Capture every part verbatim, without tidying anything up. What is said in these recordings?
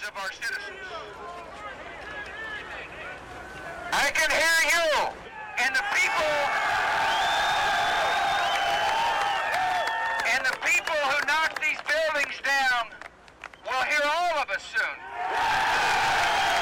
of our citizens. I can hear you, and the people, and the people who knocked these buildings down will hear all of us soon.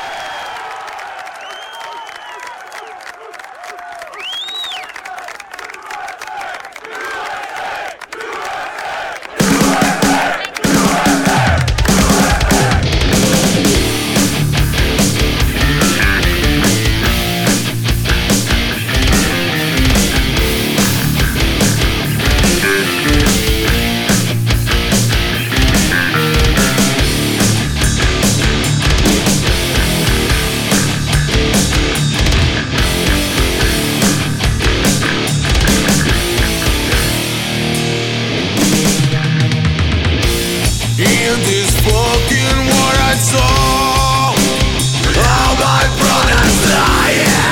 In this fucking war I saw all my brothers dying.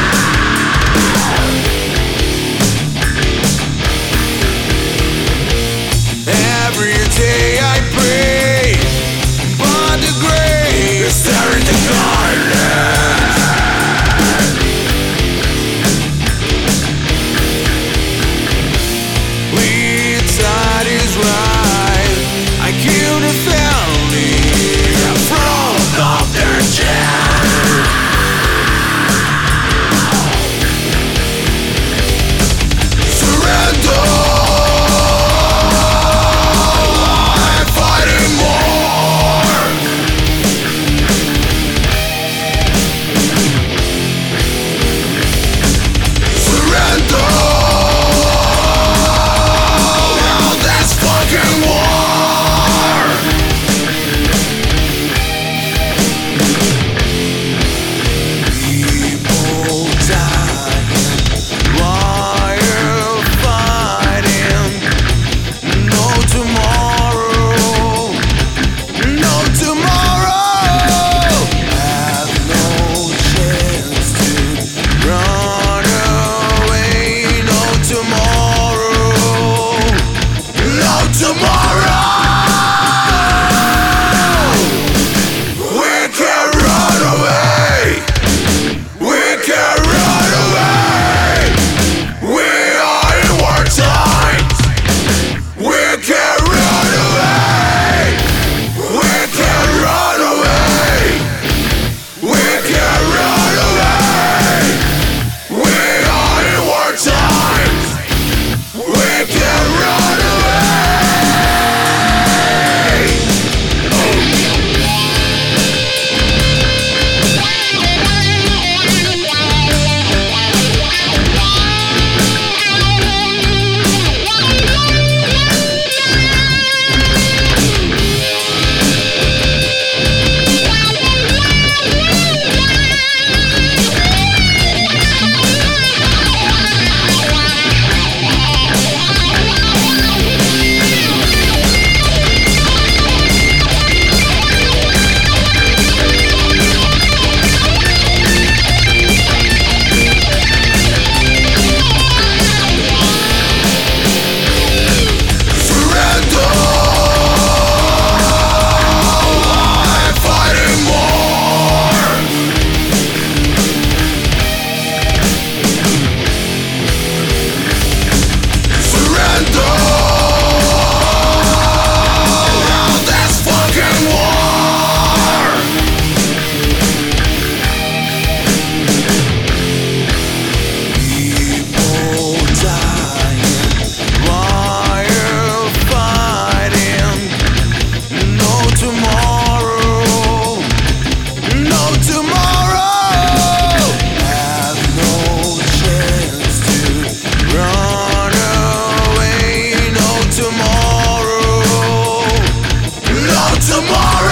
Every day I pray, but the grave is there in the garden. Lead side is right. I killed a family in front of their child. Surrender, I'm fighting more. Surrender, now that's fucking war. Tomorrow